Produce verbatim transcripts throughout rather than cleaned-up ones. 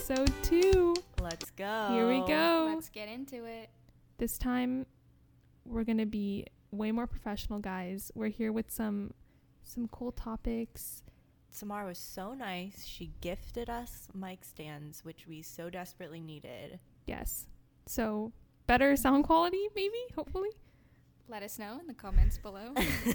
episode two. Let's go. Here we go. Let's get into it. This time, we're going to be way more professional, guys. We're here with some some cool topics. Samara was so nice. She gifted us mic stands, which we so desperately needed. Yes. So, better sound quality, maybe, hopefully. Let us know in the comments below.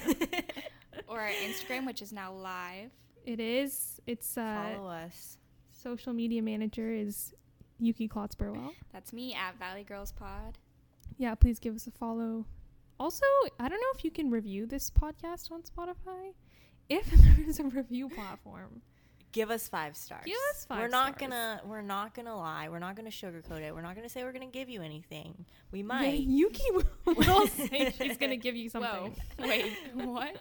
Or our Instagram, which is now live. It is. It's uh Follow us. social media manager is Yuki Klotz Burwell. That's me at Valley Girls Pod. Yeah, please give us a follow. Also, I don't know if you can review this podcast on Spotify. If there is a review platform, Give us five stars. give us five We're not stars. gonna. We're not gonna lie. We're not gonna sugarcoat it. We're not gonna say we're gonna give you anything. We Yeah, might. Yuki will, will say she's gonna give you something. Whoa. Wait, what?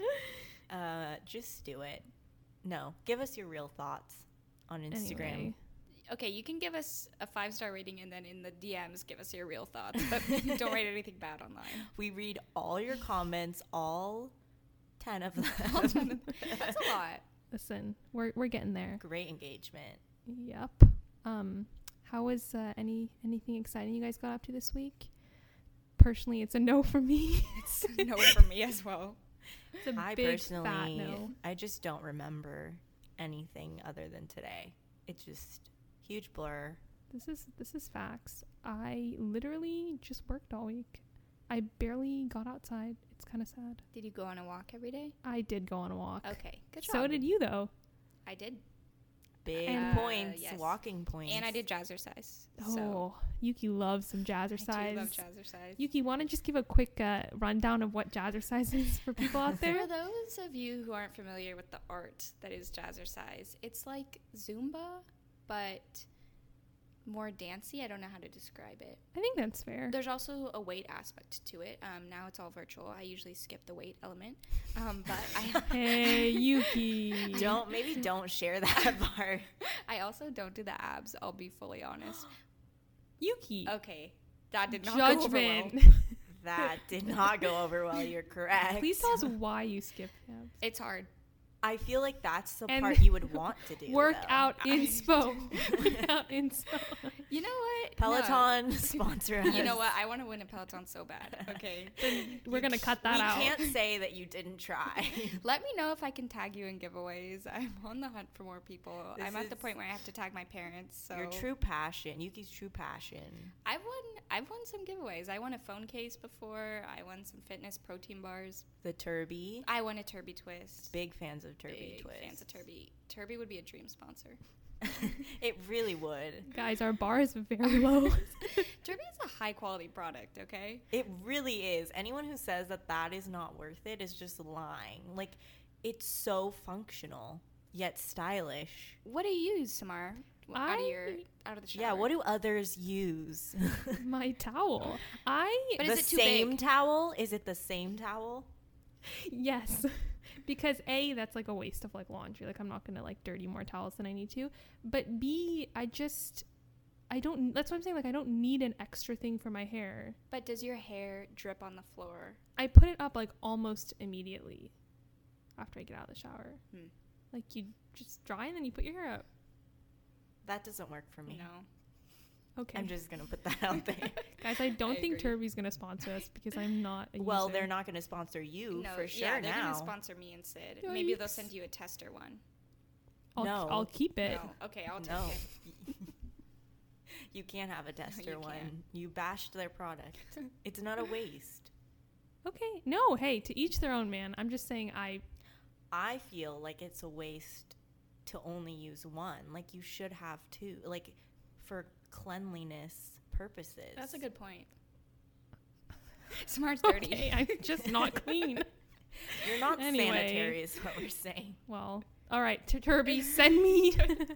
Uh, just do it. No, give us your real thoughts on Instagram. Anyway, Okay, you can give us a five-star rating and then in the D Ms give us your real thoughts. But don't write anything bad online. We read all your comments, all ten of them. That's a lot. listen, we're we're getting there. Great engagement. Yep. Um, how was uh, any anything exciting you guys got up to this week? Personally, it's a no for me. It's a no for me as well. It's a I big personally, fat no. I just don't remember anything other than today. It's just huge blur. This is this is facts. I literally just worked all week. I barely got outside. It's kind of sad. Did you go on a walk every day? I did go on a walk. Okay, good job. So did you, though. I did. Big And- points, Uh, yes. walking points. And I did jazzercise. Oh, So Yuki loves some I do jazzercise. love jazzercise. Yuki, want to just give a quick uh, rundown of what jazzercise is for people out there? For those of you who aren't familiar with the art that is jazzercise, it's like Zumba, but more dancey. I don't know how to describe it. I think that's fair. There's also a weight aspect to it. Um, now it's all virtual. I usually skip the weight element, um, but I Hey, Yuki. don't maybe don't share that part. I also don't do the abs. I'll be fully honest. Yuki. Okay, that did not go over well. Judgment. That did not go over well. You're correct. Please tell us why you skipped abs. It's hard. I feel like that's the And part you would want to do. Workout though. inspo. Workout inspo. You know what? Peloton sponsor us. No. You know what? I want to win a Peloton so bad. Okay. We're going to cut that we out. can't say that you didn't try. Let me know if I can tag you in giveaways. I'm on the hunt for more people. This I'm at the is point where I have to tag my parents. So Your true passion, Yuki's true passion. I've won. I've won some giveaways. I won a phone case before. I won some fitness protein bars. The Turby. I won a Turby Twist. Big fans of Turby Big Twist. fans of Turby. Turby would be a dream sponsor. It really would. Guys, our bar is very low. Turby is a high quality product. Okay. It really is. Anyone who says that that is not worth it is just lying. Like, it's so functional yet stylish. What do you use, Samar? Out of your I- out of the shower. Yeah, what do others use? My towel. I, But the is it too same big? towel? Is it the same towel? yes. Because A, that's like a waste of like laundry. Like I'm not going to like dirty more towels than I need to. But B, I just, I don't, that's what I'm saying. Like I don't need an extra thing for my hair. But does your hair drip on the floor? I put it up like almost immediately after I get out of the shower. Hmm. Like you just dry and then you put your hair up. That doesn't work for me. No. Okay. I'm just going to put that out there. Guys, I don't I think agree. Turby's going to sponsor us because I'm not a Well, user. they're not going to sponsor you no, for sure yeah, they're now. gonna sponsor me and Sid. Yikes. Maybe they'll send you a tester one. I'll, No. I'll keep it. No. Okay, I'll take no. it. You can't have a tester you one. can't. You bashed their product. It's not a waste. Okay. No, hey, to each their own, man. I'm just saying I I feel like it's a waste to only use one. Like, you should have two. Like, for cleanliness purposes. That's a good point. Smart's dirty. Okay, I'm just not clean. You're not Anyway. sanitary is what we're saying. Well, all right, T- Turby, send me.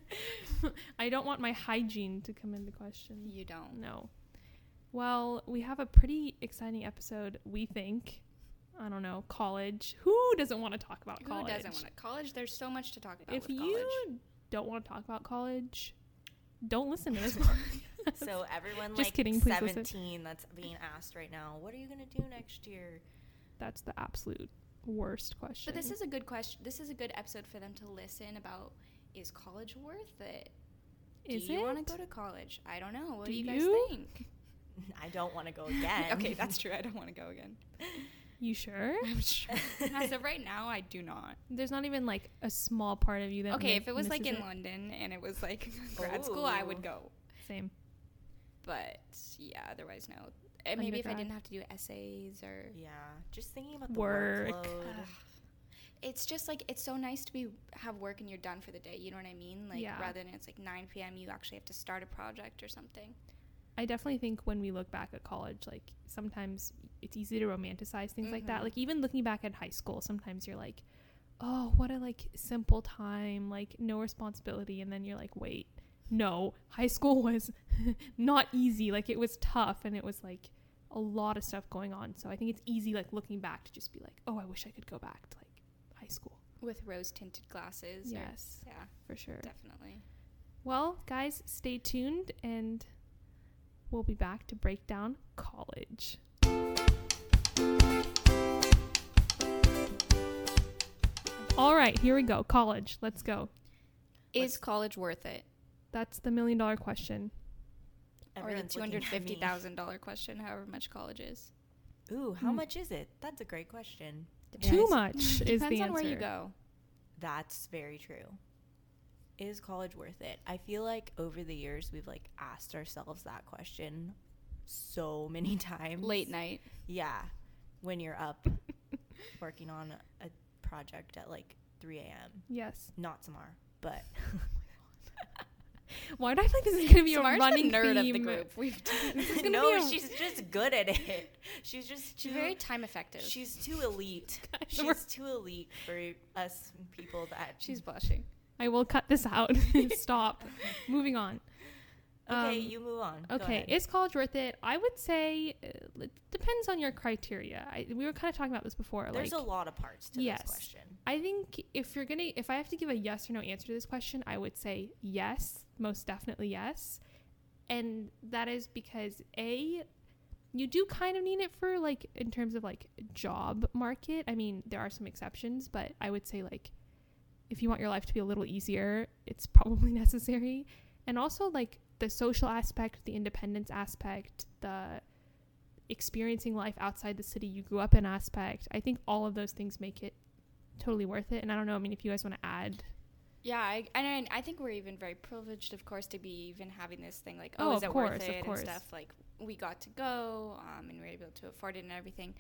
I don't want my hygiene to come into question. You don't. No. Well, we have a pretty exciting episode, we think. I don't know, college. Who doesn't want to talk about college? Who doesn't want to? College, there's so much to talk about If with you college. don't want to talk about college, don't listen to this. So everyone Just like kidding, please listen. seventeen that's being asked right now, what are you going to do next year? That's the absolute worst question. But this is a good question. This is a good episode for them to listen about. Is college worth it? Is do you want it? to go to college? I don't know. What Do do, you guys you? think? I don't want to go again. Okay, that's true. I don't want to go again. You sure? I'm sure. As of right now, I do not. There's not even like a small part of you that. Okay, mi- if it was like misses in it? London and it was like grad school, I Ooh. would go. Same. But yeah, otherwise no. And maybe if I Undergrad. didn't have to do essays or Yeah, just thinking about the Work. workload. Ugh. It's just like it's so nice to be have work and you're done for the day. You know what I mean? Like Yeah. rather than it's like nine p.m. you actually have to start a project or something. I definitely think when we look back at college, like sometimes it's easy to romanticize things like that. Mhm. Like even looking back at high school, sometimes you're like, oh, what a like simple time, like no responsibility. And then you're like, wait, no, high school was not easy. Like it was tough and it was like a lot of stuff going on. So I think it's easy like looking back to just be like, oh, I wish I could go back to like high school. With rose tinted glasses. or- Yes, yeah, for sure. definitely. Well, guys, stay tuned and we'll be back to break down college. All right, here we go. College. Let's go. Is Let's- college worth it? That's the million dollar question. Or the Everyone's two looking hundred at fifty me. thousand dollar question, however much college is. Ooh, how Hmm. much is it? That's a great question. Too Depends- much is the Depends answer. on where you go. That's very true. Is college worth it? I feel like over the years we've like asked ourselves that question so many times. Late night. Yeah. When you're up working on a project at like three a.m. Yes. Not Samar, but Why do I think this is going to be Samar's a running the nerd theme? of the group. We've gonna no, be a- she's just good at it. She's just too She's very time effective. she's too elite. Guys, we're- She's too elite for us people that She's blushing. I will cut this out. Stop. Moving on. Okay, Um, you move on. Go Okay, ahead. is college worth it? I would say uh, it depends on your criteria. I, we were kind of talking about this before. There's like, a lot of parts to yes. this question. I think if you're gonna, if I have to give a yes or no answer to this question, I would say yes, most definitely yes, and that is because a, you do kind of need it for like in terms of like job market. I mean, there are some exceptions, but I would say like if you want your life to be a little easier, it's probably necessary, and also like the social aspect, the independence aspect, the experiencing life outside the city you grew up in aspect. I think all of those things make it totally worth it. And I don't know, I mean, if you guys want to add. Yeah, I, and I think we're even very privileged, of course, to be even having this thing like, Oh, oh, is of it course, worth of it course. and stuff. Like, we got to go, um, and we were able to afford it and everything.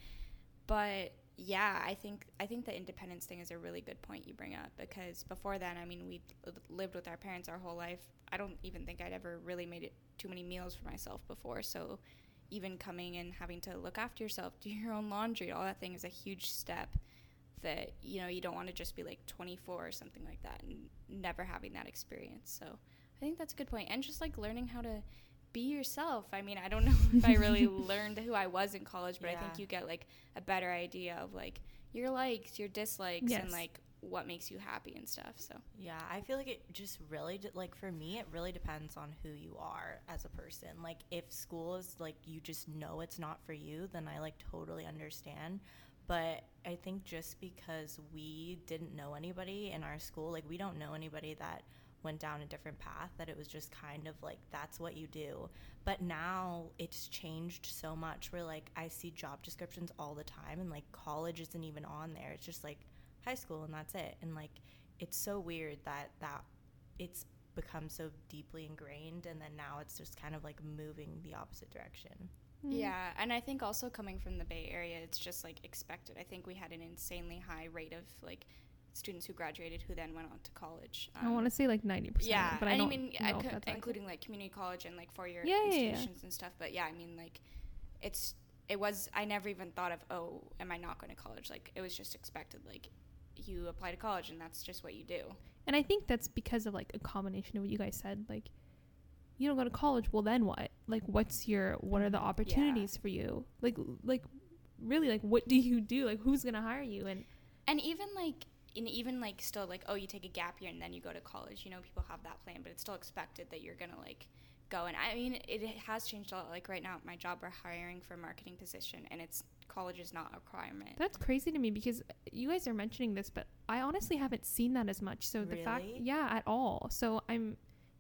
But yeah, I think I think the independence thing is a really good point you bring up, because before then, I mean, we lived with our parents our whole life. I don't even think I'd ever really made it too many meals for myself before. So even coming and having to look after yourself, do your own laundry, all that thing is a huge step that, you know, you don't want to just be like twenty-four or something like that and never having that experience. So I think that's a good point. And just like learning how to be yourself. I mean, I don't know if I really learned who I was in college, but I think Yeah. you get like a better idea of like your likes, your dislikes, and Yes. like what makes you happy and stuff. So Yeah, I feel like it just really, de- like for me, it really depends on who you are as a person. Like if school is like, you just know it's not for you, then I like totally understand. But I think just because we didn't know anybody in our school, like we don't know anybody that went down a different path, that it was just kind of like, that's what you do. But now it's changed so much where like I see job descriptions all the time and like college isn't even on there. It's just like high school and that's it. And like it's so weird that that it's become so deeply ingrained, and then now it's just kind of like moving the opposite direction. Mm. yeah, and I think also coming from the Bay Area, it's just like expected. I think we had an insanely high rate of like students who graduated who then went on to college. I want to say like ninety percent. Yeah, but I and don't I mean, know I if could, that's including like community college and like four-year Yeah, yeah, yeah. institutions and stuff. But yeah, I mean, like, it's it was. I never even thought of, oh, am I not going to college? Like, it was just expected. Like, you apply to college and that's just what you do. And I think that's because of like a combination of what you guys said. Like, you don't go to college, well then what? Like, what's your, what are the opportunities for you? Like, like really, like what do you do? Like, who's gonna hire you? And And even like, in even like still like, oh, you take a gap year and then you go to college. You know, people have that plan, but it's still expected that you're gonna like go. And I mean, it, it has changed a lot. Like right now at my job, we're hiring for a marketing position, and it's college is not a requirement. that's crazy to me because you guys are mentioning this, but I honestly haven't seen that as much. So the fact, Really? yeah, at all. So I'm, it's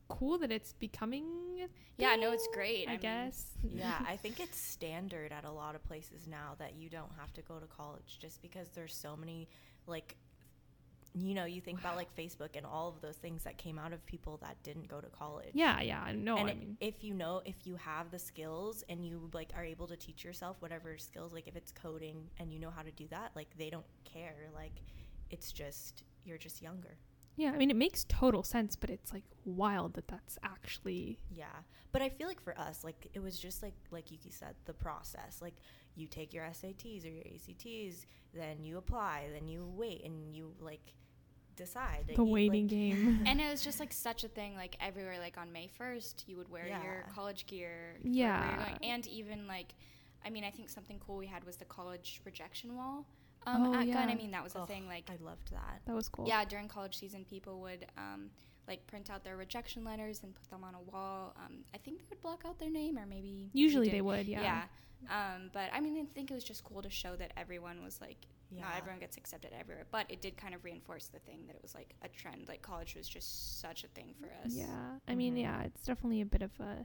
cool that it's becoming a Yeah, no, thing, it's great. I, I mean, guess. Yeah, I think it's standard at a lot of places now that you don't have to go to college just because there's so many, like, you know, you think Wow. about like Facebook and all of those things that came out of people that didn't go to college. Yeah, yeah, I know. and I it- mean, if you know, if you have the skills and you like are able to teach yourself whatever skills, like if it's coding and you know how to do that, like they don't care. Like it's just, you're just younger. yeah, I mean, it makes total sense, but it's like wild that that's actually. Yeah. But I feel like for us, like it was just like, like Yuki said, the process, like you take your S A Ts or your A C Ts, then you apply, then you wait and you like decide. The You, waiting like- game. And it was just like such a thing, like everywhere, like on May first, you would wear Yeah. your college gear. for Yeah. where you're going. And even like, I mean, I think something cool we had was the college rejection wall. Um, Oh, at yeah. Gunn, I mean, that was a Oh, thing. Like, I loved that. That was cool. yeah, during college season, people would um, like print out their rejection letters and put them on a wall. Um, I think they would block out their name, or maybe we Usually did. they would, yeah. Yeah. Um, but I mean, I think it was just cool to show that everyone was like, Yeah. not everyone gets accepted everywhere. But it did kind of reinforce the thing that it was like a trend. Like college was just such a thing for us. Yeah, I mean, Mhm. yeah, it's definitely a bit of a.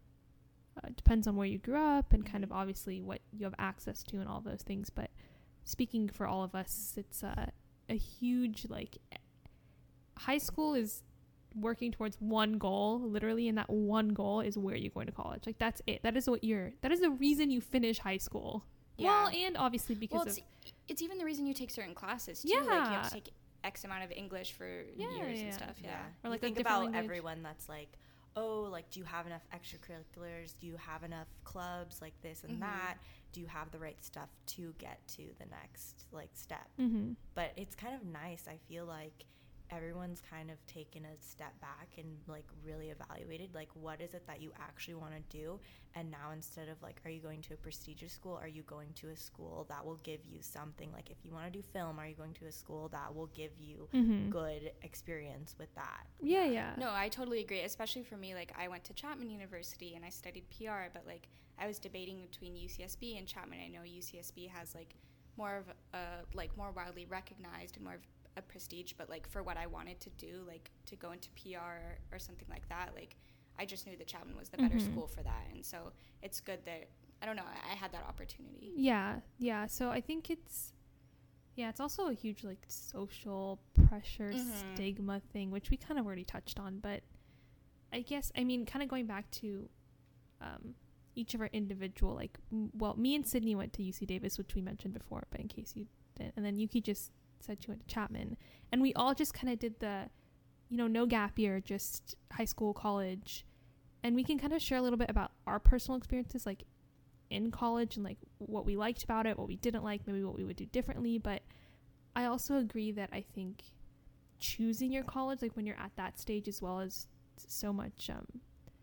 Uh, depends on where you grew up and kind of Mhm. obviously what you have access to and all those things. But speaking for all of us, it's uh, a huge like. e- High school is working towards one goal, literally, and that one goal is where you're going to college. Like that's it. That is what you're. That is the reason you finish high school. Yeah. Well, and obviously because Well, of it's, it's even the reason you take certain classes too. Like you have Yeah. to take X amount of English for Yeah, years yeah. and stuff. Yeah. Or You like a think different about language. everyone that's like, oh, like, do you have enough extracurriculars? Do you have enough clubs like this and Mhm. that? Do you have the right stuff to get to the next like step? Mm-hmm. But it's kind of nice. I feel like everyone's kind of taken a step back and like really evaluated like what is it that you actually want to do. And now instead of like, are you going to a prestigious school, are you going to a school that will give you something? Like if you want to do film, are you going to a school that will give you Mm-hmm. good experience with that? Yeah, yeah. No, I totally agree. Especially for me, like I went to Chapman University and I studied P R, but like I was debating between U C S B and Chapman. I know U C S B has like more of a like more widely recognized and more of a prestige, but like for what I wanted to do, like to go into P R or, or something like that, like I just knew that Chapman was the better Mhm. school for that. And so it's good that I don't know, I, I had that opportunity. Yeah, yeah. So I think it's, yeah, it's also a huge like social pressure Mhm. stigma thing, which we kind of already touched on. But I guess, I mean, kind of going back to um, each of our individual, like, m- well, me and Sydney went to U C Davis, which we mentioned before, but in case you didn't, and then Yuki just said she went to Chapman, and we all just kind of did the, you know, no gap year, just high school, college, and we can kind of share a little bit about our personal experiences, like in college, and like what we liked about it, what we didn't like, maybe what we would do differently. But I also agree that I think choosing your college, like when you're at that stage, as well as so much um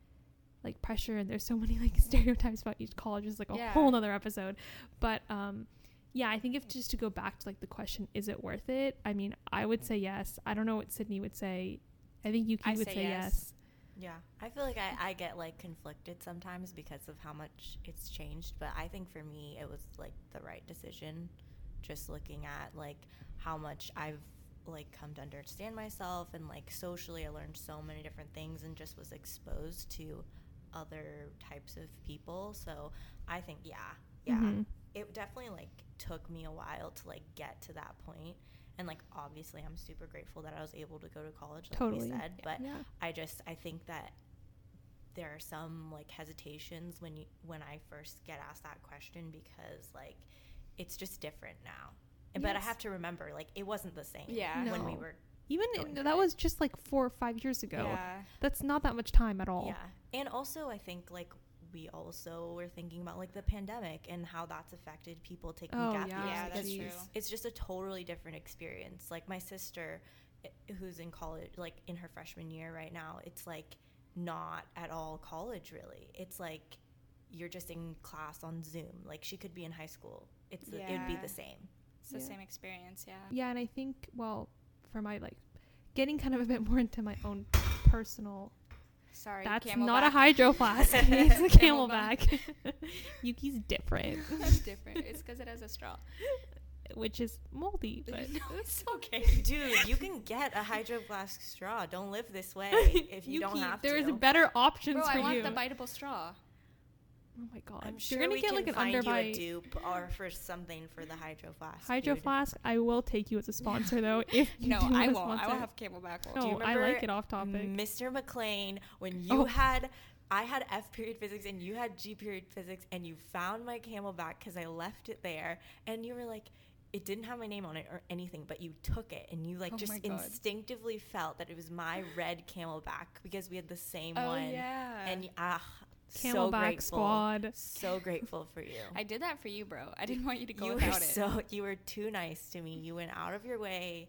like pressure, and there's so many like stereotypes about each college, is like a Yeah. whole nother episode. But um yeah, I think if just to go back to like the question, is it worth it? I mean, I would say yes. I don't know what Sydney would say. I think Yuki I would say say yes. yes. Yeah, I feel like I, I get like conflicted sometimes because of how much it's changed, but I think for me it was like the right decision. Just looking at like how much I've like come to understand myself, and like socially I learned so many different things and just was exposed to other types of people. So I think yeah, yeah, Mhm. it definitely like took me a while to like get to that point. And like obviously I'm super grateful that I was able to go to college, like Totally. we said, but Yeah. I just I think that there are some like hesitations when you when I first get asked that question, because like it's just different now. And But I Yes. have to remember, like it wasn't the same Yeah. when we No. were Even going in, through that it. was just like four or five years ago. Yeah. That's not that much time at all. Yeah. And also I think like we also were thinking about like the pandemic and how that's affected people taking Oh, gap yeah. years, Yeah, that's because true. it's just a totally different experience. Like my sister, i- who's in college, like in her freshman year right now, it's like not at all college really. It's like you're just in class on Zoom. Like she could be in high school. It's the, it would be Yeah. the same. It's the Yeah. same experience, yeah. Yeah, and I think, well, for my like getting kind of a bit more into my own personal, Sorry, that's Camelback. not a hydro flask. It's a Camelback. Camelback. Yuki's different. It's different. It's because it has a straw. which is moldy. But No, it's okay. Dude, you can get a Hydro Flask straw. Don't live this way if you don't Yuki, have there's to. better options Bro, for I you. want the biteable straw. Oh my god. I'm You're sure gonna we get can like an find you a underbite dupe or for something for the Hydro Flask. Hydro dude. Flask. I will take you as a sponsor though. If you No, do I wanna won't. I sponsor. will have Camelback. Do you No, I remember like it off topic. Mister McLean, when you Oh. had, I had F period physics and you had G period physics, and you found my Camelback because I left it there, and you were like, it didn't have my name on it or anything, but you took it and you like Oh just my God. instinctively felt that it was my red Camelback because we had the same Oh one. yeah. And ah, so Camelback grateful. squad. So grateful for you. I did that for you, bro. I didn't want you to go you were without it. so you were too nice to me. You went out of your way.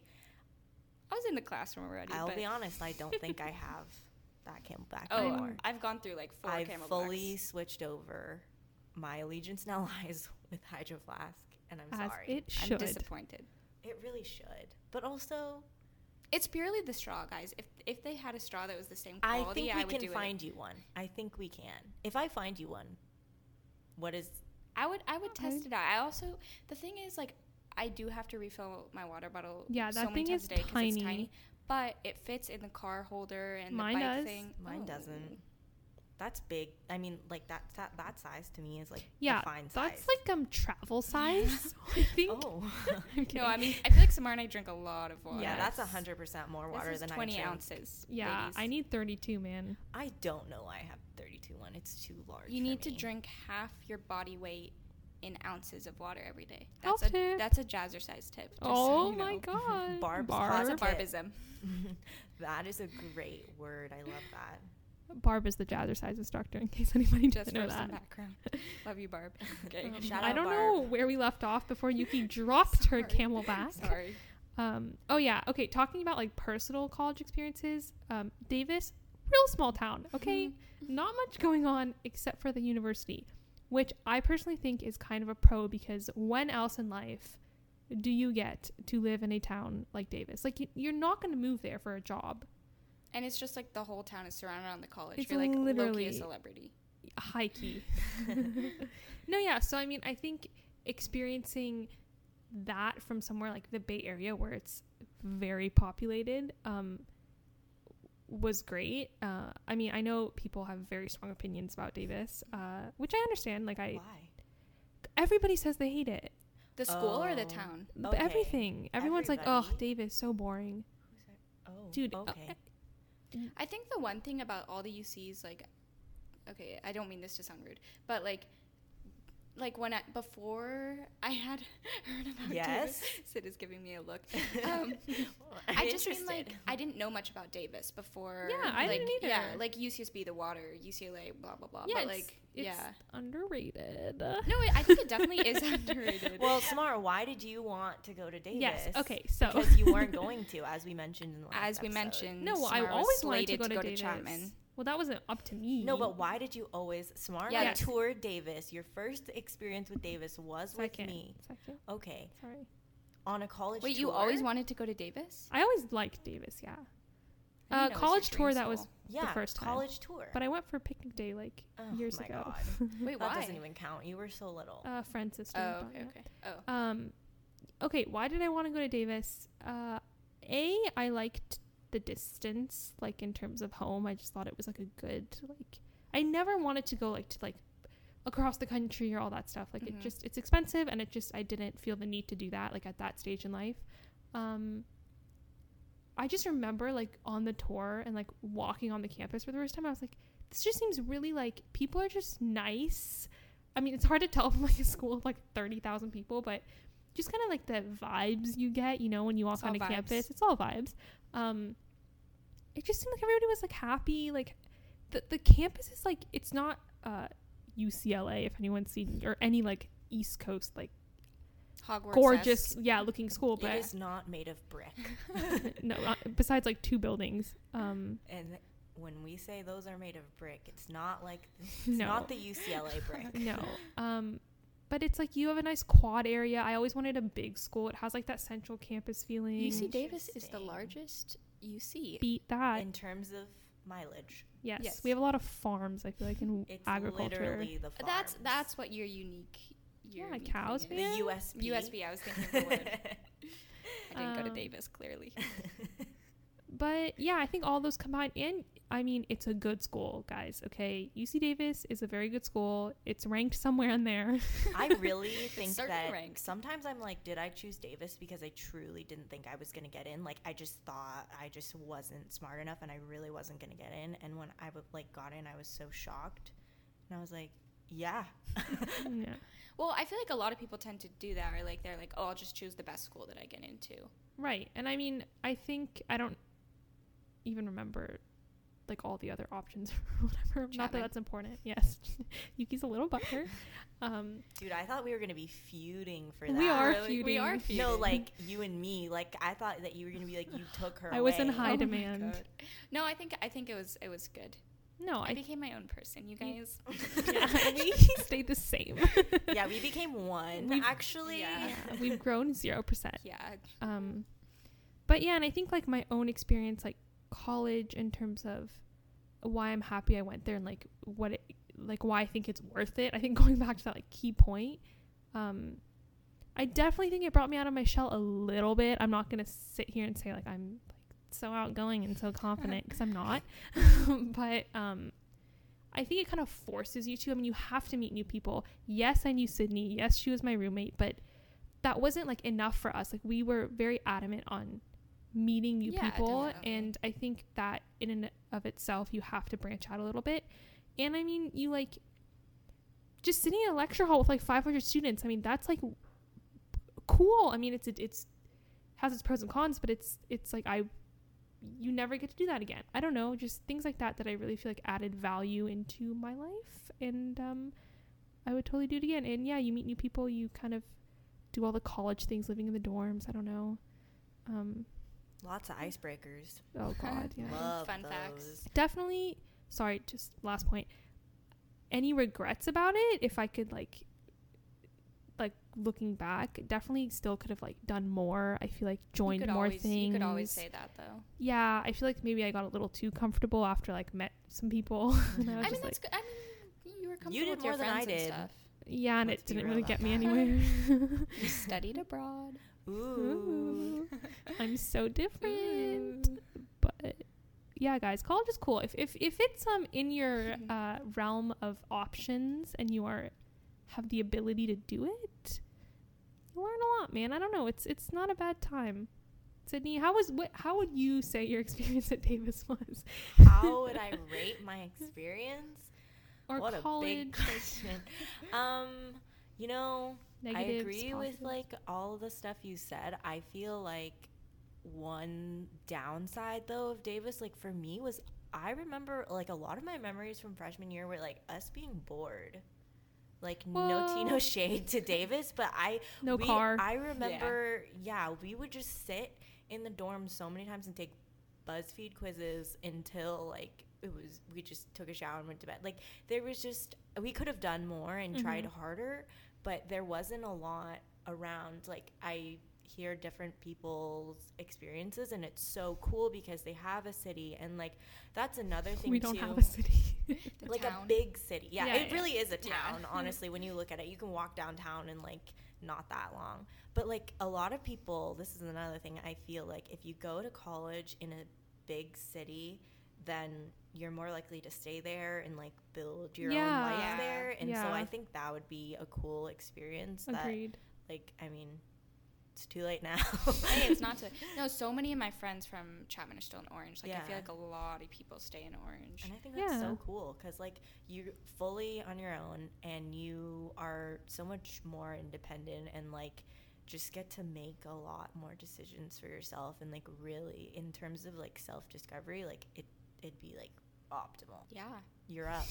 I was in the classroom already. I'll but be honest, I don't think I have that Camelback Oh, anymore. I've gone through like four I've Camelbacks. fully switched over. My allegiance now lies with Hydro Flask, and I'm As sorry. it I'm should. disappointed. It really should, but also It's purely the straw, guys. If if they had a straw that was the same I quality, think I, we would can do find it. you one. I think we can. If I find you one, what is? I would I would test Okay. it out. I also the thing is like I do have to refill my water bottle. Yeah, so that many thing times is a day 'cause tiny. It's tiny, but it fits in the car holder and Mine the bike does. thing. Mine Oh. doesn't. That's big. I mean, like that that, that size to me is like Yeah, the fine size. that's like um travel size. I think. Oh, I'm kidding. No, I mean I feel like Samara and I drink a lot of water. yeah, that's a Yes. hundred percent more water This is than twenty I drink. ounces. yeah, ladies. I need thirty-two, man. I don't know why I have thirty-two one. It's too large. You for need to me. drink half your body weight in ounces of water every day. Health That's a tip. that's a jazzercise tip. just so Oh you my know. god. Barb's That's a Barb. barbism. That is a great word. I love that. Barb is the jazzercise instructor, in case anybody Just doesn't know for some that. background. Love you, Barb. Okay. Um, Shout I out don't Barb. know where we left off before Yuki dropped her Sorry. Camelback. Sorry. Um, oh yeah, okay. Talking about like personal college experiences, um, Davis, real small town. Okay, not much going on except for the university, which I personally think is kind of a pro because when else in life do you get to live in a town like Davis? Like you, you're not going to move there for a job. And it's just like the whole town is surrounded around the college. It's You're like low-key literally- a celebrity. High key. No, yeah. So I mean, I think experiencing that from somewhere like the Bay Area where it's very populated um, was great. Uh, I mean, I know people have very strong opinions about Davis, uh, which I understand. Like, I Why? everybody says they hate it. The school or the Oh. town? But Okay. everything. Everyone's like, oh, Everybody. Davis, so boring. Who's that? Oh, Dude, uh, Okay. I think the one thing about all the U Cs, like, okay, I don't mean this to sound rude, but like, like when I, before I had heard about Yes? Davis, Sid is giving me a look. Um, I'm I just mean interested. like I didn't know much about Davis before. Yeah, I like, didn't either. Yeah, like U C S B, the water, U C L A, blah blah blah. Yeah, but it's, like, it's yeah, underrated. no, it, I think it definitely is underrated. Well, Samara, why did you want to go to Davis? Yes. Okay. So Because you weren't going to, as we mentioned in the last as we episode. mentioned, no, I Samara was always wanted to slated go to, go Davis. Chapman. Well, that wasn't up to me. No, but why did you always? Samara Yeah, and I that's- toured Davis. Your first experience with Davis was Second. with me. Second. Okay, Sorry. on a college Wait, tour. you always wanted to go to Davis? I always liked Davis. Yeah. I didn't Uh, know it was your college dream tour. That was school. yeah, first time. college tour. But I went for picnic day like Oh years my ago. God. Wait, that why? doesn't even count. You were so little. uh, friend sister. Oh, brought me okay, up. okay. Oh, Um, okay. Why did I want to go to Davis? Uh, a I liked the distance, like in terms of home. I just thought it was like a good like. I never wanted to go like to like across the country or all that stuff. Like Mhm. it just it's expensive, and it just I didn't feel the need to do that like at that stage in life. Um. I just remember like on the tour and like walking on the campus for the first time, I was like, this just seems really like people are just nice. I mean, it's hard to tell from like a school of like thirty thousand people, but just kind of like the vibes you get, you know, when you walk It's all onto vibes. campus. It's all vibes. Um, it just seemed like everybody was like happy. Like the the campus is like it's not uh U C L A if anyone's seen or any like East Coast like Hogwarts. gorgeous yeah looking school, It but is not made of brick. no, not, besides like two buildings. Um, And when we say those are made of brick, it's not like it's No. not the U C L A brick. no. Um, but it's like you have a nice quad area. I always wanted a big school. It has like that central campus feeling. U C Davis is the Interesting. largest U C. Beat that. In terms of mileage, yes. yes. we have a lot of farms. I feel like in it's agriculture. literally the farms. That's that's what your unique You're Yeah, me cows, putting it- The man. U S P. U S B. I was thinking of the word. I didn't go to Um, Davis, clearly. But yeah, I think all those combined, and I mean, it's a good school, guys. Okay, U C Davis is a very good school. It's ranked somewhere in there. I really think certainly that ranked. sometimes I'm like, did I choose Davis because I truly didn't think I was going to get in? Like, I just thought I just wasn't smart enough and I really wasn't going to get in. And when I w- like got in, I was so shocked. And I was like, yeah. Yeah. Well, I feel like a lot of people tend to do that, or like they're like, oh, I'll just choose the best school that I get into. Right. And I mean, I think I don't even remember like all the other options or whatever. Not that Chapman. that's important. Yes. Yuki's a little butthurt. Um, Dude, I thought we were going to be feuding for that. we are Really? feuding. We are feuding. No, like you and me. Like, I thought that you were going to be like, you took her I was in away. high Oh my demand. God. No, I think I think it was it was good. No, I I became my own person, you guys. yeah, we stayed the same. Yeah, we became one. We've- Actually, Yeah. Yeah, we've grown zero percent. Yeah. Um, but yeah, and I think like my own experience, like college, in terms of why I'm happy I went there and like what it, like why I think it's worth it. I think going back to that like key point, um, I definitely think it brought me out of my shell a little bit. I'm not gonna sit here and say like I'm like so outgoing and so confident because I'm not. But um, I think it kind of forces you to. I mean, you have to meet new people. Yes, I knew Sydney. Yes, she was my roommate, but that wasn't like enough for us. Like we were very adamant on meeting new Yeah, people, definitely. and I think that in and of itself you have to branch out a little bit. And I mean, you like just sitting in a lecture hall with like five hundred students. I mean, that's like cool. I mean, it's it's has its pros and cons, but it's it's like I you never get to do that again. I don't know, just things like that that I really feel like added value into my life, and um I would totally do it again. And yeah, you meet new people, you kind of do all the college things, living in the dorms. I don't know. Um lots of icebreakers. oh god, yeah. Love Fun those. facts. Definitely, sorry, just last point. Any regrets about it? If I could like like looking back, definitely still could have like done more. I feel like You joined could more always, things. You could always say that though. Yeah, I feel like maybe I got a little too comfortable after like met some people. And I was I mean, just that's like, good. I mean, you were comfortable did with your more than friends I and did. stuff. yeah, and Let's it be didn't real really about get me that. anywhere. You studied abroad. Ooh. Ooh, I'm so different. But yeah, guys, college is cool. If if if it's um in your uh realm of options and you are have the ability to do it, you learn a lot, man. I don't know. It's it's not a bad time. Sydney, how was what? How would you say your experience at Davis was, How would I rate my experience? or what a college? big question. um, you know, Negatives, I agree with positives? like all the stuff you said. I feel like one downside though of Davis, like for me, was I remember like a lot of my memories from freshman year were like us being bored. Like no tea, no Whoa. shade to Davis, but I No we, car. I remember, yeah. yeah, we would just sit in the dorm so many times and take BuzzFeed quizzes until like it was we just took a shower and went to bed. Like there was just we could have done more and Mhm. tried harder, but there wasn't a lot around. Like I hear different people's experiences and it's so cool because they have a city, and like that's another thing We don't too. have a city. The Like town. a big city. Yeah, Yeah, it yeah. really is a Yeah. town, honestly, when you look at it. You can walk downtown in like not that long. But like a lot of people, this is another thing I feel like if you go to college in a big city, then you're more likely to stay there and like build your Yeah. own life Yeah. there. And so Yeah. I think that would be a cool experience. That Agreed. like I mean, it's too late now. Hey, it's not to. No, so many of my friends from Chapman are still in Orange. Like I Yeah. feel like a lot of people stay in Orange. And I think that's Yeah. so cool because, like, you're fully on your own and you are so much more independent and, like, just get to make a lot more decisions for yourself. And, like, really, in terms of, like, self discovery, like, it, it'd be, like, optimal. Yeah. You're up.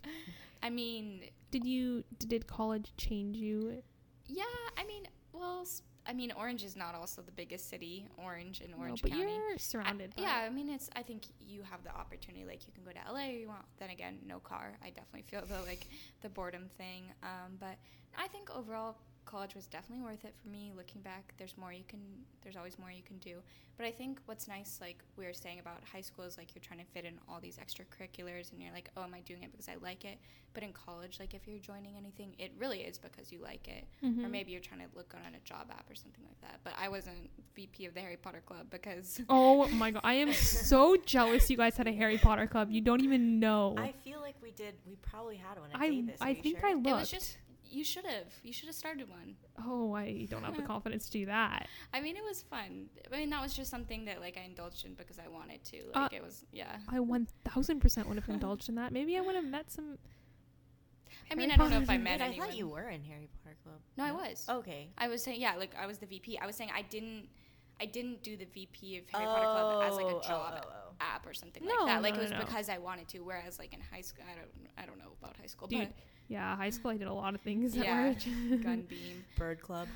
I mean, Did you did college change you? yeah. I mean, well, s- I mean, Orange is not also the biggest city. Orange in Orange no, but County. you're surrounded. I, by yeah, I mean, it's. I think you have the opportunity. Like, you can go to L A. Or you want. Then again, no car. I definitely feel the like the boredom thing. Um, but I think overall, college was definitely worth it for me. Looking back, there's more you can, there's always more you can do. But I think what's nice, like we were saying about high school, is like you're trying to fit in all these extracurriculars and you're like, oh, am I doing it because I like it? But in college, like if you're joining anything, it really is because you like it. Mm-hmm. Or maybe you're trying to look on a job app or something like that. But I wasn't V P of the Harry Potter Club because... Oh my god, I am so jealous you guys had a Harry Potter Club. You don't even know. I feel like we did. We probably had one at I, Davis. Are I you think sure? I looked. It was just... You should have. You should have started one. Oh, I don't have the confidence to do that. I mean, it was fun. I mean, that was just something that, like, I indulged in because I wanted to. Like, Uh, it was, yeah. I one thousand percent would have indulged in that. Maybe I would have met some... I mean, Harry I don't know if I Potter- met Wait, I anyone. thought you were in Harry Potter Club. No, I was. Okay. I was saying, yeah, like, I was the V P. I was saying I didn't, I didn't do the V P of Harry Potter Club as, like, Oh, a job oh, oh, oh. app or something No, like that. Like, no, it was no, no. because I wanted to, whereas, like, in high school, I don't, I don't know about high school, Dude, yeah, high school I did a lot of things that Yeah. were... but gun beam. Bird Club.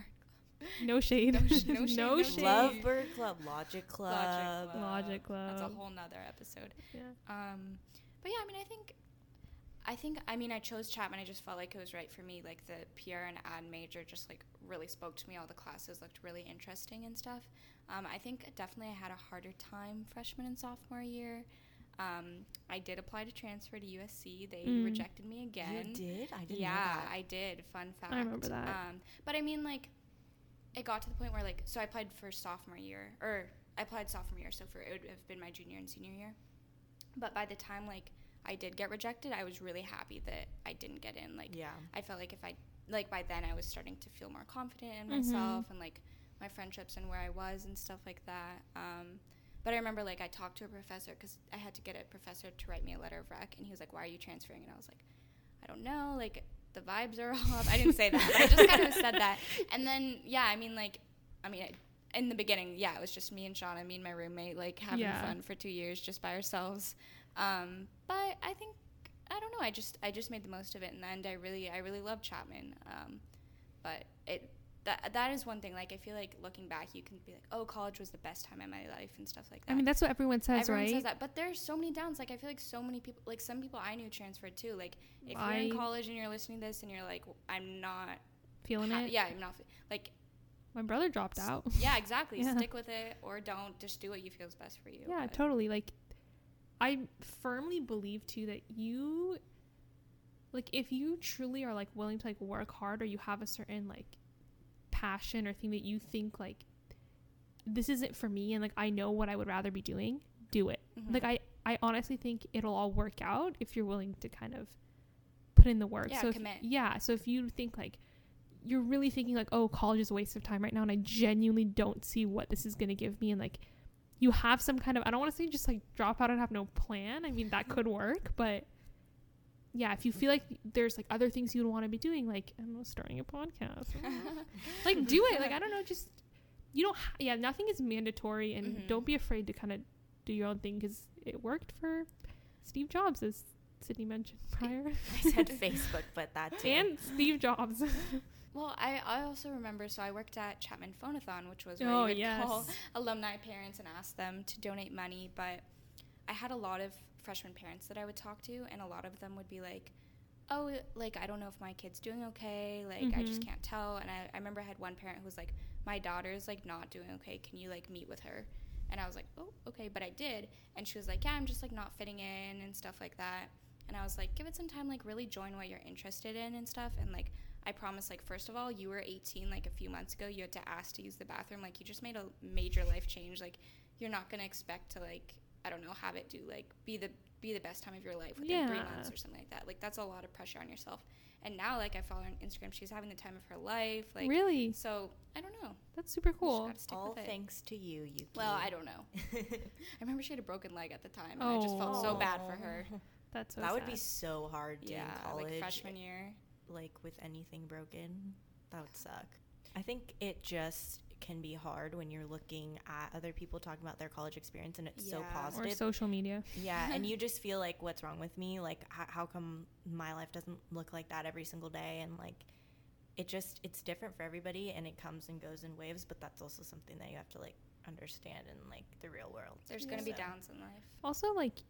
No shade. No sh- no shade, No no shade. shade. Love Bird Club. Logic Club. Logic Club. Logic Club. That's a whole nother episode. Yeah. Um, but yeah, I mean, I think, I think, I mean, I chose Chapman. I just felt like it was right for me. Like the P R and ad major just like really spoke to me. All the classes looked really interesting and stuff. Um, I think definitely I had a harder time freshman and sophomore year. Um, I did apply to transfer to U S C. They Mm. rejected me again. You did? I didn't yeah, know that. I did. Fun fact. I remember that. Um, but I mean, like, it got to the point where, like, so I applied for sophomore year, or I applied sophomore year, so for it would have been my junior and senior year. But by the time, like, I did get rejected, I was really happy that I didn't get in. Like, Yeah. I felt like if I, like, by then I was starting to feel more confident in Mhm. myself and, like, my friendships and where I was and stuff like that. Um, but I remember, like, I talked to a professor because I had to get a professor to write me a letter of rec, and he was like, why are you transferring? And I was like, I don't know, like, the vibes are off. I didn't say that, but I just kind of said that. And then, yeah, I mean, like, I mean, I, in the beginning, yeah, it was just me and Shauna, me and my roommate, like, having Yeah. fun for two years just by ourselves. Um, but I think, I don't know, I just, I just made the most of it in the end. I really, I really love Chapman. Um, but it, that, that is one thing, like, I feel like looking back, you can be like, oh, college was the best time in my life and stuff like that. I mean, that's what everyone says, Everyone right? says that, but there's so many downs. Like, I feel like so many people, like, some people I knew transferred too. Like, if I- you're in college and you're listening to this and you're like, I'm not Feeling ha- it? yeah, I'm not fe- like, My brother dropped out. yeah, exactly. Yeah. Stick with it or don't. Just do what you feel is best for you. Yeah, but- totally. Like, I firmly believe too that you, like, if you truly are like willing to like work hard, or you have a certain like passion or thing that you think like this isn't for me, and like I know what I would rather be doing, do it. Mhm. Like I, I honestly think it'll all work out if you're willing to kind of put in the work. Yeah, so if, commit. yeah. So if you think like you're really thinking like, oh, college is a waste of time right now, and I genuinely don't see what this is gonna give me, and like you have some kind of, I don't want to say just like drop out and have no plan. I mean, that could work, but yeah, if you feel like there's like other things you'd want to be doing, like, I don't know, starting a podcast, like do it. Like, I don't know, just, you don't, ha- yeah, nothing is mandatory, and Mhm. don't be afraid to kind of do your own thing, because it worked for Steve Jobs, as Sydney mentioned prior. I said Facebook, but that too. And Steve Jobs. Well, I, I also remember, so I worked at Chapman Phonathon, which was where Oh, you would yes. call alumni parents and ask them to donate money. But I had a lot of freshman parents that I would talk to, and a lot of them would be like, oh, like, I don't know if my kid's doing okay. Like, I just Mhm. can't tell. And I, I remember I had one parent who was like, my daughter's, like, not doing okay. Can you, like, meet with her? And I was like, oh, okay. But I did. And she was like, yeah, I'm just, like, not fitting in and stuff like that. And I was like, give it some time, like, really join what you're interested in and stuff. And, like, I promise, like, first of all, you were eighteen, like, a few months ago. You had to ask to use the bathroom. Like, you just made a major life change. Like, you're not going to expect to, like, I don't know, have it do, like, be the be the best time of your life within three Yeah. months or something like that. Like, that's a lot of pressure on yourself. And now, like, I follow her on Instagram. She's having the time of her life. Like, Really? so, I don't know. That's super You just cool. gotta stick All with it. thanks to you, Yuki. Well, I don't know. I remember she had a broken leg at the time, and I just felt so Oh. bad for her. That's so that would sad. be so hard to Yeah, in college. like freshman year. Like with anything broken, that would suck. I think it just can be hard when you're looking at other people talking about their college experience, and it's so Yeah. Or positive. social media. Yeah, and you just feel like, what's wrong with me? Like, h- how come my life doesn't look like that every single day? And like, it just, it's different for everybody, and it comes and goes in waves. But that's also something that you have to like understand in like the real world. There's going to be So- downs in life. Also, like,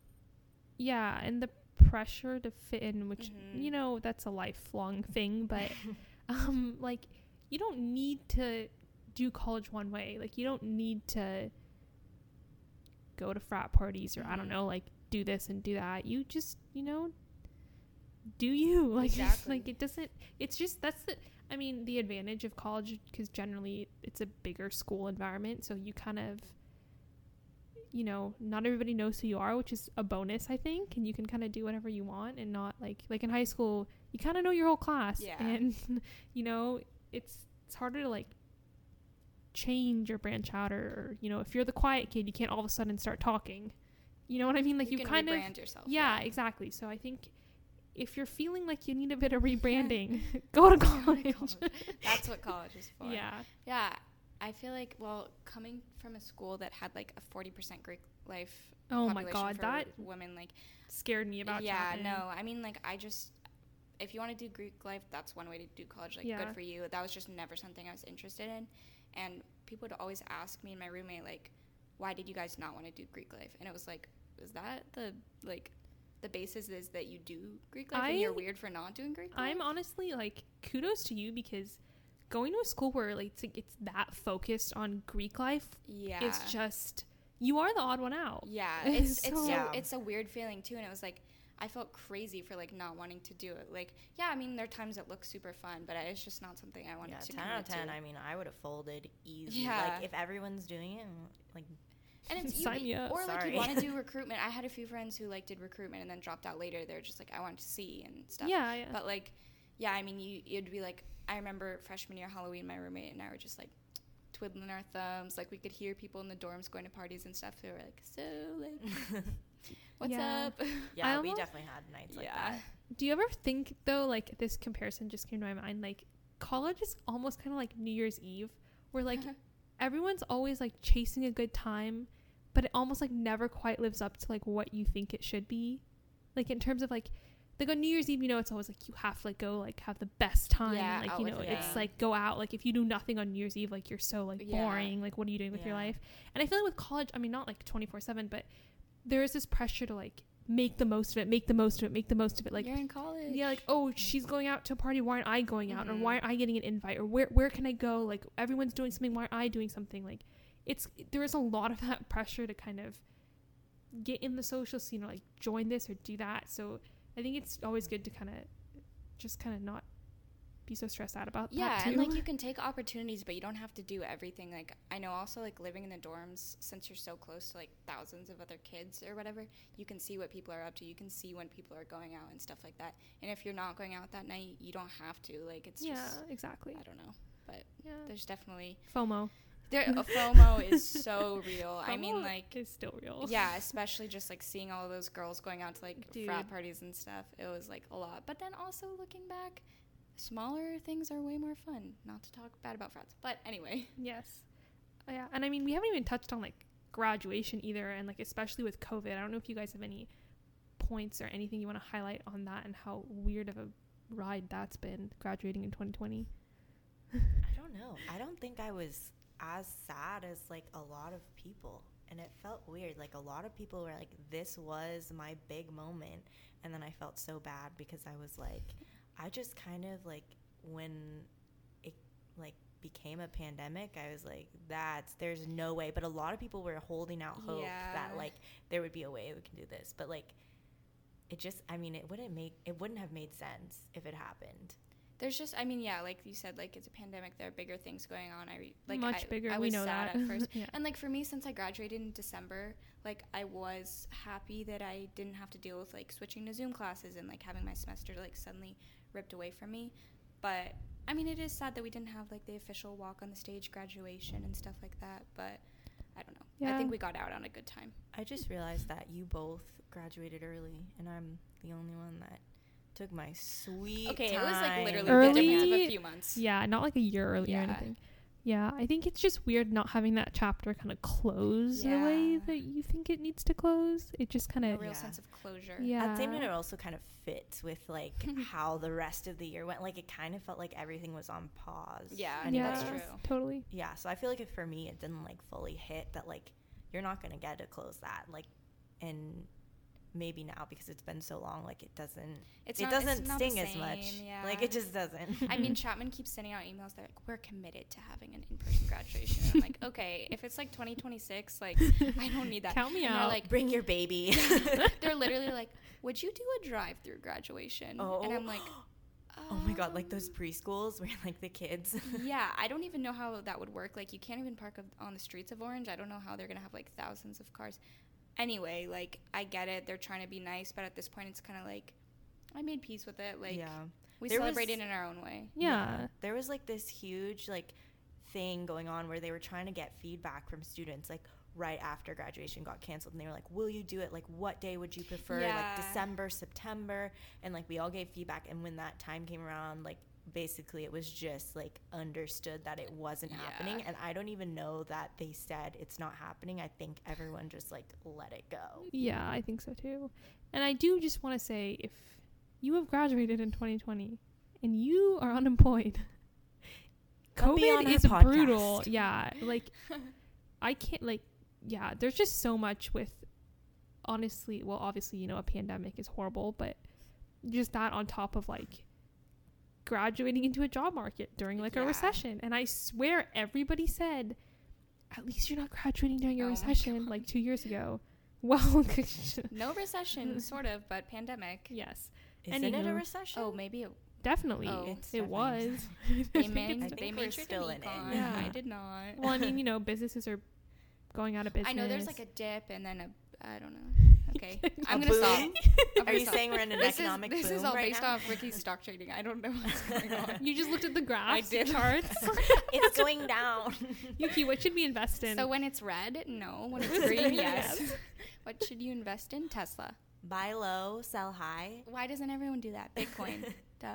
yeah, and the pressure to fit in, which, Mhm. you know, that's a lifelong thing, but Um, like, you don't need to do college one way. Like, you don't need to go to frat parties or mm-hmm. I don't know, like, do this and do that. You just, you know, do you. Like, exactly. like it doesn't, it's just, that's the, I mean, the advantage of college, because generally it's a bigger school environment. So you kind of, you know, not everybody knows who you are, which is a bonus, I think. And you can kind of do whatever you want and not like, like in high school, you kind of know your whole class. Yeah. And, you know, it's, it's harder to like change or branch out, or, or, you know, if you're the quiet kid, you can't all of a sudden start talking. You know what I mean? Like, you, you kind of, yourself, yeah, yeah, exactly. So I think if you're feeling like you need a bit of rebranding, go to college. Go to college. That's what college is for. Yeah. Yeah. I feel like, well, coming from a school that had like a forty percent Greek life oh my population god, for that women, like, scared me about yeah, Chapman. no, I mean, like, I just, if you want to do Greek life, that's one way to do college. Like, yeah. good for you. That was just never something I was interested in. And people would always ask me and my roommate, like, why did you guys not want to do Greek life? And it was like, is that the, like, the basis is that you do Greek life I, and you're weird for not doing Greek life? I'm honestly, like, kudos to you, because going to a school where, like, it's, it's that focused on Greek life, yeah, it's just, you are the odd one out. Yeah, it's so, it's so, yeah. it's a weird feeling too, and it was like, I felt crazy for like not wanting to do it. Like, yeah, I mean, there are times that look super fun, but it's just not something I wanted yeah, to. ten out of ten. To. I mean, I would have folded easy. Yeah. Like, if everyone's doing it, like, and it's sign you, me up. or like Sorry. you want to do recruitment. I had a few friends who like did recruitment and then dropped out later. They're just like, I wanted to see and stuff. Yeah, yeah. But like, yeah, I mean, you it'd be like, I remember freshman year Halloween, my roommate and I were just like twiddling our thumbs. Like, we could hear people in the dorms going to parties and stuff. They were like, so like, what's Yeah. up? yeah, I we almost- definitely had nights like Yeah. that. Do you ever think, though, like, this comparison just came to my mind, like, college is almost kind of like New Year's Eve, where, like, everyone's always, like, chasing a good time, but it almost, like, never quite lives up to, like, what you think it should be. Like, in terms of, like, like, on New Year's Eve, you know, it's always, like, you have to, like, go, like, have the best time. Yeah, like, out you with know, the it's, gang. like, go out. Like, if you do nothing on New Year's Eve, like, you're so, like, Yeah. boring. Like, what are you doing with your Yeah. life? And I feel like with college, I mean, not, like, twenty-four seven, but there is this pressure to, like, make the most of it, make the most of it, make the most of it. Like, you're in college. yeah, like, oh, she's going out to a party, why aren't I going out? Mhm. Or why aren't I getting an invite? Or where where can I go? Like, everyone's doing something, why aren't I doing something? Like, it's there is a lot of that pressure to kind of get in the social scene, or like join this or do that. So I think it's always good to kind of just kind of not be so stressed out about Yeah, that too. and like, you can take opportunities, but you don't have to do everything. Like, I know also, like, living in the dorms, since you're so close to like thousands of other kids or whatever, you can see what people are up to. You can see when people are going out and stuff like that. And if you're not going out that night, you don't have to. Like, it's yeah, just, exactly. I don't know, but Yeah, there's definitely FOMO. there. A FOMO is so real. I mean, FOMO like, is still real. yeah, especially just like seeing all of those girls going out to like Dude. frat parties and stuff. It was like a lot. But then also looking back, smaller things are way more fun. Not to talk bad about frats, but anyway. Yes. Uh, yeah. And I mean, we haven't even touched on like graduation either. And like, especially with COVID, I don't know if you guys have any points or anything you want to highlight on that and how weird of a ride that's been, graduating in twenty twenty. I don't know. I don't think I was as sad as like a lot of people. And it felt weird. Like, a lot of people were like, this was my big moment. And then I felt so bad because I was like, I just kind of like, when it like became a pandemic, I was like, that's, there's no way. But a lot of people were holding out hope Yeah. that like there would be a way we can do this. But like, it just, I mean, it wouldn't make, it wouldn't have made sense if it happened. There's just, I mean, yeah, like you said, like, it's a pandemic. There are bigger things going on. I re- like Much I, bigger. I We was know sad that. at first, Yeah. and like for me, since I graduated in December, like I was happy that I didn't have to deal with like switching to Zoom classes and like having my semester like suddenly ripped away from me. But I mean, it is sad that we didn't have like the official walk on the stage graduation and stuff like that. But I don't know. Yeah. I think we got out on a good time. I just realized that you both graduated early, and I'm the only one that took my sweet Okay, time. it was like literally Early- the difference of a few months. Yeah, not like a year early or Yeah. anything. Yeah, I think it's just weird not having that chapter kind of close in a way Yeah. that you think it needs to close. It just kind A of, real Yeah. sense of closure. yeah. At the same time, it also kind of fits with like how the rest of the year went. Like, it kind of felt like everything was on pause. Yeah, And yeah, that's it was- true. totally. Yeah, so I feel like if for me it didn't like fully hit that, like, you're not gonna get to close that, like, and maybe now because it's been so long, like it doesn't It's it not, doesn't it's not the sting as same, much. yeah. Like it just doesn't. I mean, Chapman keeps sending out emails that are like, we're committed to having an in-person graduation. And I'm like, okay, if it's like twenty twenty-six, like I don't need that. Count me and out. They're like, Bring your baby. they're literally like, would you do a drive-through graduation? Oh. And I'm like, Oh my god, like those um, preschools where like the kids. yeah, I don't even know how that would work. Like, you can't even park on the streets of Orange. I don't know how they're gonna have like thousands of cars. Anyway, like I get it. They're trying to be nice, but at this point, it's kind of like I made peace with it. Like Yeah. we There was- celebrated in our own way. Yeah. There was like this huge like thing going on where they were trying to get feedback from students like right after graduation got canceled, and they were like, will you do it, like what day would you prefer, Yeah. like December, September, and like we all gave feedback, and when that time came around, like basically it was just like understood that it wasn't Yeah. happening. And I don't even know that they said it's not happening. I think everyone just like let it go. Yeah, I think so too. And I do just want to say, if you have graduated in twenty twenty and you are unemployed, Come be on COVID our is podcast. brutal. Yeah, like I can't like yeah, there's just so much with honestly, well obviously, you know, a pandemic is horrible, but just that on top of like graduating into a job market during like Yeah. a recession. And I swear everybody said, at least you're not graduating during a Oh my recession God. like two years ago. Well, No recession, sort of, but pandemic. yes, Isn't it a Anywho. recession? Oh, maybe it, definitely. Oh. It's it definitely- was. they, man, I they think we're majored still in in it. econ. Yeah. I did not. Well, I mean, you know, businesses are going out of business. I know there's like a dip and then a, I don't know. Okay, I'm A gonna stop. boom? I'm Are gonna you stop. saying we're in an This economic is, This boom is all right based now? off Ricky's stock trading. I don't know what's going on. You just looked at the graphs, did. charts. It's going down. Yuki, what should we invest in? So when it's red, no. When it's green, yes. What should you invest in? Tesla. Buy low, sell high. Why doesn't everyone do that? Bitcoin. Duh.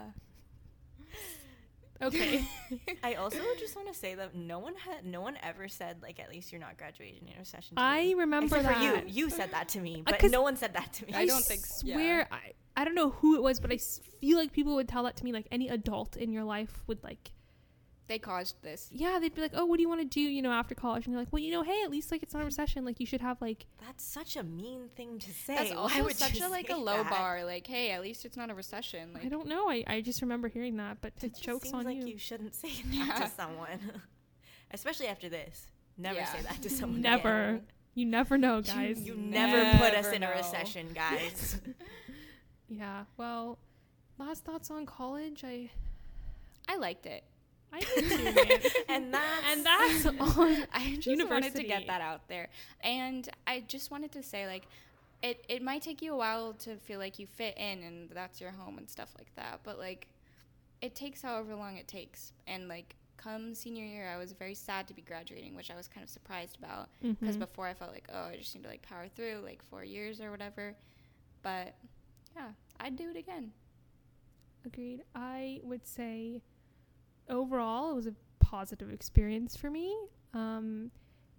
okay. I also just want to say that no one had, no one ever said like at least you're not graduating in a recession. to I me. remember Except that. for you. You said that to me, but 'cause no one said that to me. I don't think- swear, I, I don't know who it was, but I s- feel like people would tell that to me. Like any adult in your life would like, They caused this. yeah, they'd be like, oh, what do you want to do, you know, after college? And you're like, well, you know, hey, at least like it's not a recession. Like you should have like, That's such a mean thing to say. That's Why also would such you a like say a low that? bar. Like, hey, at least it's not a recession. Like, I don't know. I, I just remember hearing that, but It it just jokes seems on like you. you shouldn't say that Yeah. to someone, especially after this. Never Yeah. say that to someone. Never. again. You never know, guys. You You never put us never in a know. recession, guys. Yeah. Well, last thoughts on college. I I liked it. I did too, man. and that's And that's on I just wanted to university. get that out there. And I just wanted to say, like, it, it might take you a while to feel like you fit in and that's your home and stuff like that. But, like, it takes however long it takes. And, like, come senior year, I was very sad to be graduating, which I was kind of surprised about. Because Mhm. before I felt like, oh, I just need to, like, power through, like, four years or whatever. But, yeah, I'd do it again. Agreed. I would say overall it was a positive experience for me. Um,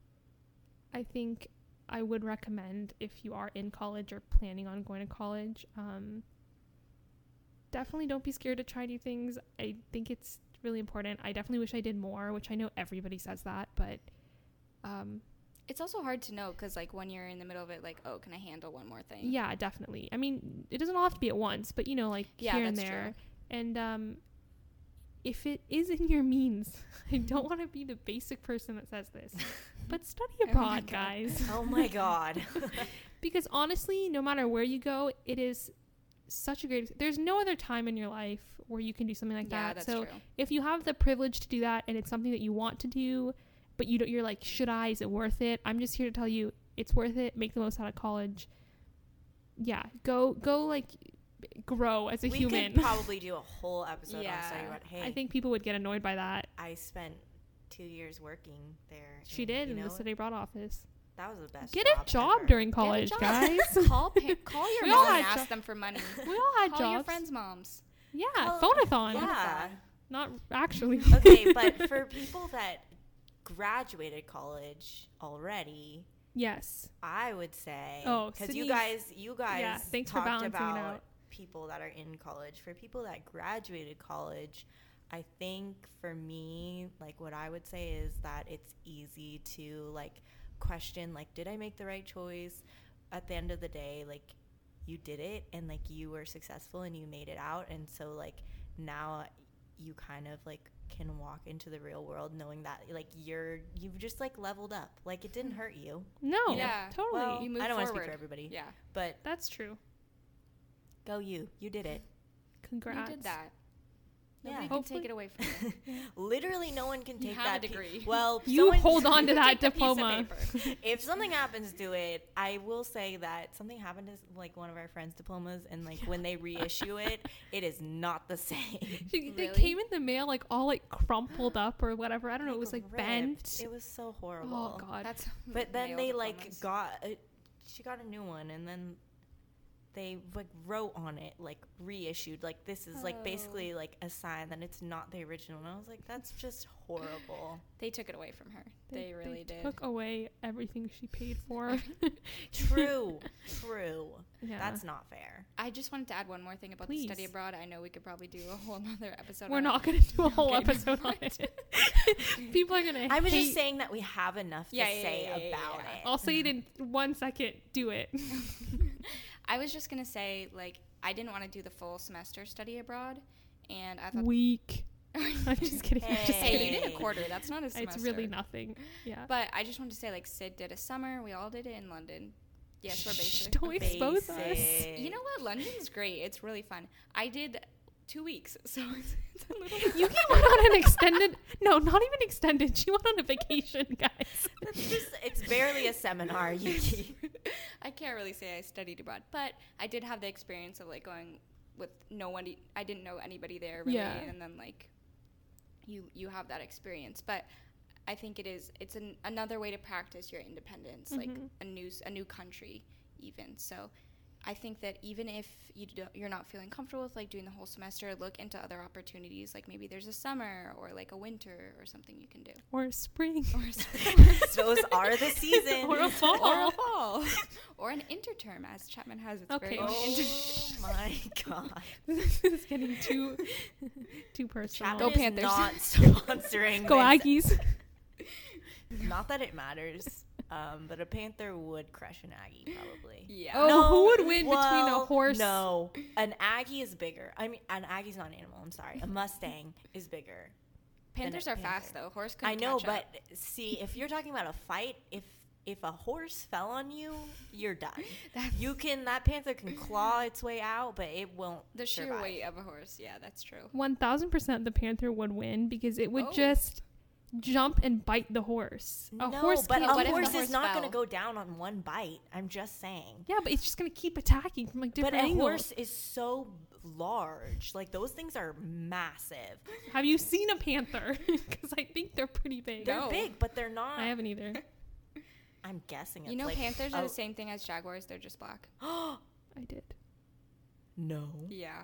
I think I would recommend if you are in college or planning on going to college, um, definitely don't be scared to try new things. I think it's really important. I definitely wish I did more, which I know everybody says that, but um, It's also hard to know because, like, when you're in the middle of it, like, oh, can I handle one more thing? yeah, definitely. I mean, it doesn't all have to be at once, but you know, like Yeah, here and that's there. true. And um, if it is in your means, I don't want to be the basic person that says this, but study Oh my abroad, God. guys. oh my god. Because honestly, no matter where you go, it is such a great. There's no other time in your life where you can do something like Yeah, that. that's So true. if you have the privilege to do that, and it's something that you want to do, but you don't, you're like, should I? Is it worth it? I'm just here to tell you, it's worth it. Make the most out of college. Yeah, go go like grow as a we human. could probably do a whole episode Yeah. on study abroad. Hey, I think people would get annoyed by that. I spent two years working there. She and, did you in the know, city abroad office. That was the best. Get a job ever. during Get a college, job. guys. call pa- call your We all mom and had ask jo- them for money. We all had Call jobs. your friends' moms. Yeah, Call- phonathon. Yeah. Not actually. Okay, but for people that graduated college already, Yes. I would say, Oh, because you Sydney's- guys, you guys yeah, thanks for talked balancing it about out. people that are in college. For people that graduated college, I think for me, like what I would say is that it's easy to like question, like, did I make the right choice? At the end of the day, like, you did it and like you were successful and you made it out, and so like now you kind of like can walk into the real world knowing that like you're you've just like leveled up, like it didn't hurt you. No, you know? Yeah. totally. Well, You move I don't want to speak forward. for everybody, Yeah. but That's true. go you you did it. Congrats. You did that. Yeah. Nobody can Hopefully- take it away from you. Literally no one can You take have that a degree. Pe- well, You someone- hold on to that Take the piece of diploma. paper. if something happens to it, I will say that something happened to like one of our friends' diplomas, and like when they reissue it, it is not the same. She- They Really? came in the mail like all like crumpled up or whatever. I don't know. It was like ripped. bent. It was so horrible. Oh god. That's But then male they like diplomas. got a, she got a new one, and then they like wrote on it like reissued, like this is like Oh. basically like a sign that it's not the original. And I was like, that's just horrible. They took it away from her. They, really did. Took away everything she paid for. True, true. Yeah. That's not fair. I just wanted to add one more thing about Please. the study abroad. I know we could probably do a whole other episode. We're on not it. gonna do a whole Okay, never episode on mind. it. People are gonna. I was hate. just saying that we have enough Yeah, to yeah, say yeah, yeah, about yeah. it. I'll say it in one second. Do it. I was just gonna say, like, I didn't want to do the full semester study abroad, and I thought. Weak. I'm just kidding. I'm just Hey, kidding. you did a quarter. That's not a semester. It's really nothing. Yeah. But I just wanted to say, like, Sid did a summer. We all did it in London. Yes, we're Shh, basic. don't expose us. Basic. You know what? London's great. It's really fun. I did two weeks, so it's, it's a little. You went on an extended. No, not even extended. She went on a vacation, guys. That's just, it's barely a seminar, Yuki. I can't really say I studied abroad, but I did have the experience of like going with no one. I didn't know anybody there really, Yeah. and then like you you have that experience. But I think it is it's an, another way to practice your independence, like Mhm. a new a new country even. So I think that even if you don't, you're not feeling comfortable with like doing the whole semester, look into other opportunities. Like maybe there's a summer or like a winter or something you can do. Or spring. Or s- Those are the seasons. Or a fall. or a fall, or an interterm, as Chapman has its Okay. very own Oh inter- my god. This is getting too too personal. Chapman Go is Panthers. not sponsoring Go this. Aggies. Not that it matters, um, but a Panther would crush an Aggie probably. Yeah. Oh, who would win between a well, horse? No, an Aggie is bigger. I mean, an Aggie's not an animal. I'm sorry. A Mustang is bigger. Panthers a are fast panther. though. Horse could I know, catch but up. see, if you're talking about a fight, if if a horse fell on you, you're done. That's You can that panther can claw its way out, but it won't. the sheer survive. weight of a horse. Yeah, that's true. One thousand percent, the panther would win because it would Oh. just jump and bite the horse. A no, horse but can't a what do if the horse that. is horse not going to fell? go down on one bite. I'm just saying. Yeah, but it's just gonna keep attacking from like different But a angles. horse is so large. Like those things are massive. Have you seen a panther? Because I think they're pretty big. They're No. big, but they're not. I haven't either. I'm guessing. It's You know, like, panthers are oh, the same thing as jaguars. They're just black. I did. No. Yeah.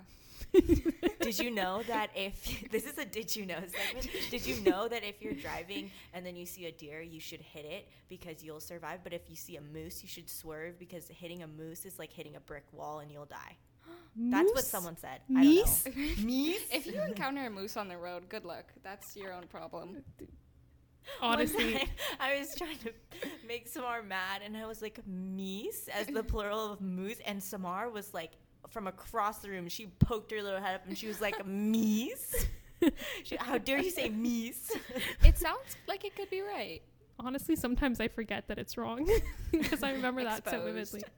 Did you know that if this is a did you know segment? Did you know that if you're driving and then you see a deer, you should hit it because you'll survive, but if you see a moose, you should swerve because hitting a moose is like hitting a brick wall and you'll die. That's what Moose? someone said. Meese? I don't know. Meese? If you encounter a moose on the road, good luck. That's your own problem. Honestly, One time, I was trying to make Samar mad, and I was like, meese, as the plural of moose, and Samar was like, from across the room, she poked her little head up, and she was like, meese? She, how dare you say meese? It sounds like it could be right. honestly, sometimes I forget that it's wrong because I remember that so Exposed. vividly.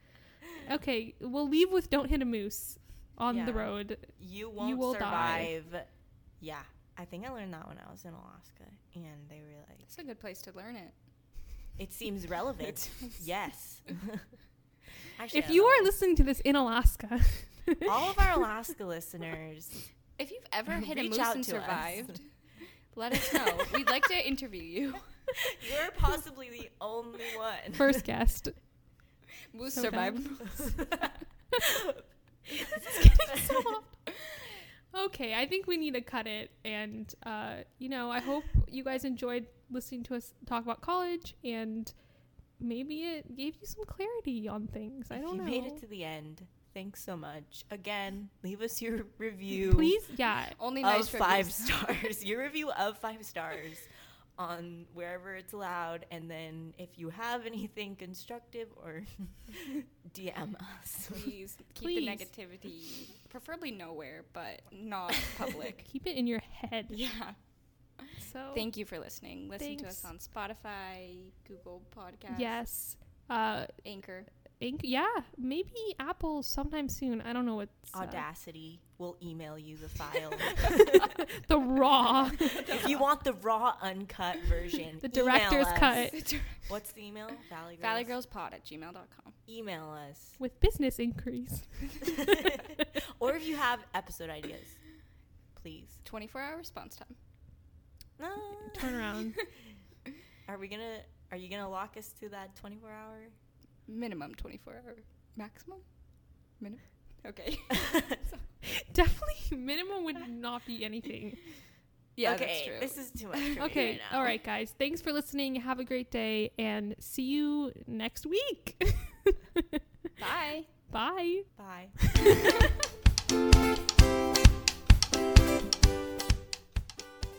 Okay, we'll leave with "Don't hit a moose" on the Yeah. road. You won't will die. survive. Yeah, I think I learned that when I was in Alaska, and they were like, It's a good place to learn it. it seems relevant. Yes. Actually, If I you don't are know. listening to this in Alaska, all of our Alaska listeners, If you've ever hit a Reach moose out and to us. survived, let us know. We'd like to interview you. you're possibly the only one. first guest. Moose So survived. Okay, I think we need to cut it. And, uh, you know, I hope you guys enjoyed listening to us talk about college, and maybe it gave you some clarity on things. I If don't you know. made it to the end, thanks so much. Again, leave us your review. Please, yeah. Only of nice five reviews. stars. Your review of five stars on wherever it's allowed. And then if you have anything constructive, or D M us. Please keep Please. the negativity, preferably nowhere, but not public. Keep it in your head. Yeah. So Thank you for listening. Listen to us Thanks. on Spotify, Google Podcasts, yes. Uh, Anchor. Inc- yeah, maybe Apple sometime soon. I don't know what's uh, Audacity will email you the file. the raw, If you want the raw, uncut version, the email director's us. cut What's the email? Valley Girls. valley girls pod at gmail dot com. Email us. with business inquiries. Or if you have episode ideas, please. twenty-four hour response time. No. Turn around. Are we gonna? Are you gonna lock us to that twenty-four hour? Minimum twenty-four hour. Maximum? Minimum? Okay. Definitely, minimum would not be anything. Yeah, okay, that's true. this is too much for me Okay, right now. all right, guys. Thanks for listening. Have a great day, and see you next week. Bye. Bye. Bye.